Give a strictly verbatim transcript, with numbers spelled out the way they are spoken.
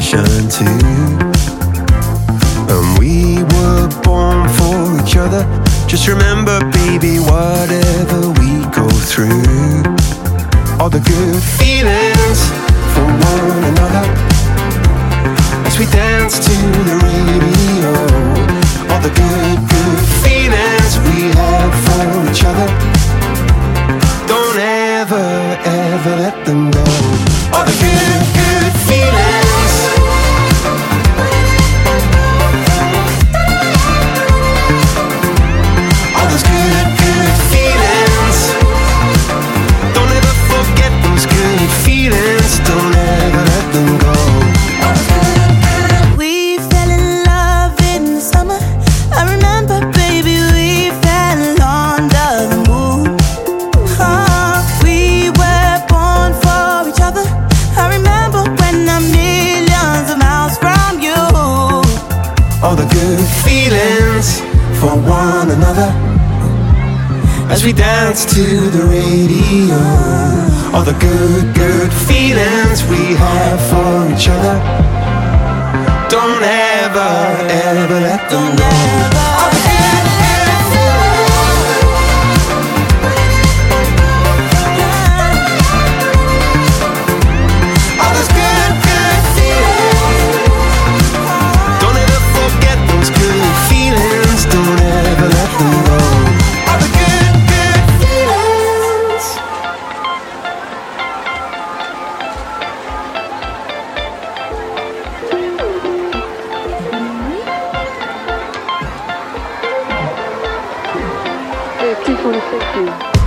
sunshine too. And we were born for each other. Just remember, baby, whatever we go through, all the good feelings for one another, as we dance to the radio. All the good, good feelings we have for each other, don't ever, ever let them go. All the good, good feelings. All those good, good feelings. Don't ever forget those good feelings. Don't ever let them go. We fell in love in the summer. I remember, baby, we fell under the moon. Oh, we were born for each other. I remember when I'm millions of miles from you. All the good feelings for one another, as we dance to the radio. All the good, good feelings we have for each other, don't ever, ever let them Don't go. ever, All the good, good feelings. All those good, good feelings. Don't ever forget those good feelings. Don't ever let them go. All the good, good feelings. T twenty-six.